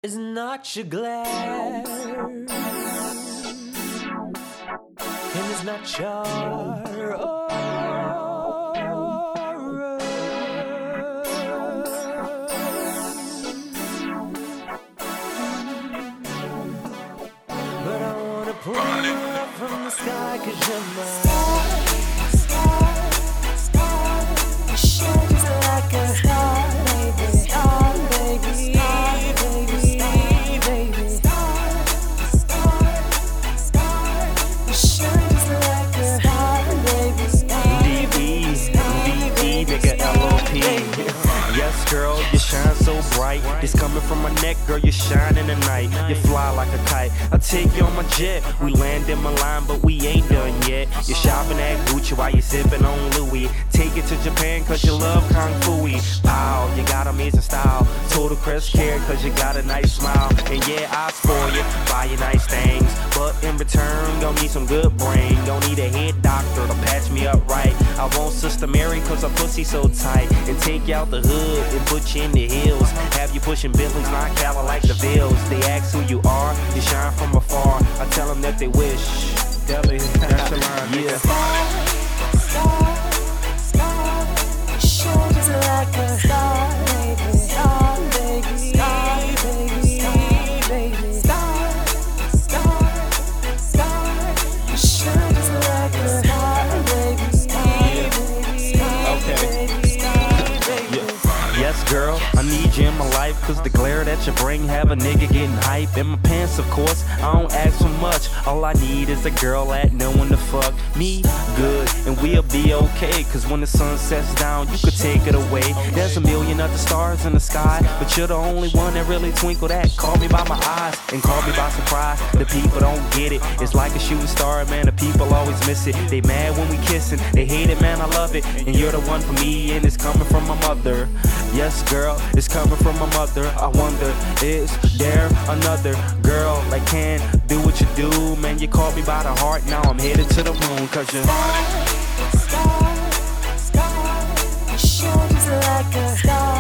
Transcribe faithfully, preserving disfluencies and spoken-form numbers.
is not your glare, and it's not your aura. But I wanna pull you up from the sky, 'cause you're mine. Yes, girl, you shine so bright. It's coming from my neck, girl, you shine in the night. You fly like a kite, I'll take you on my jet. We land in Milan, but we ain't done yet. You're shopping at Gucci while you sipping on Louis. Take it to Japan, cause you love Kung Fu. Pow, you got amazing style. Total Crest care, cause you got a nice smile. And yeah, I spoil you, buy you nice things. But in return, gon' need some good brain. Don't need a head doctor to patch me up right. I want Sister Mary, cause her pussy so tight. And take you out the hood and put you in the hills. Have you pushing Bentleys, not Cali like the Bills. They ask who you are, you shine from afar. I tell them that they wish. Deli, that's your line, yeah. Star, star, star. Your shoulders like a star, baby. Star, baby. Star, baby. Star, baby. Star, star, star. Your shoulders like a star, baby. Star, baby. Star, baby. Star, baby. Yes, girl, I need you in my life, cause the glare that you bring have a nigga getting hype. In my pants, of course, I don't ask for much. All I need is a girl that knowing to fuck me good, and we'll be okay. Cause when the sun sets down, you could take it away. There's a million other stars in the sky, but you're the only one that really twinkle that. Call me by my eyes, and call me by surprise. The people don't get it, it's like a shooting star, man, the people always miss it. They mad when we kissing, they hate it, man, I love it. And you're the one for me, and it's coming from my mother. Yes, girl, it's coming from my mother. I wonder, is there another girl that can do what you do? Man, you caught me by the heart, now I'm headed to the moon. Cause you're star, star, star. Your shoulders like a star.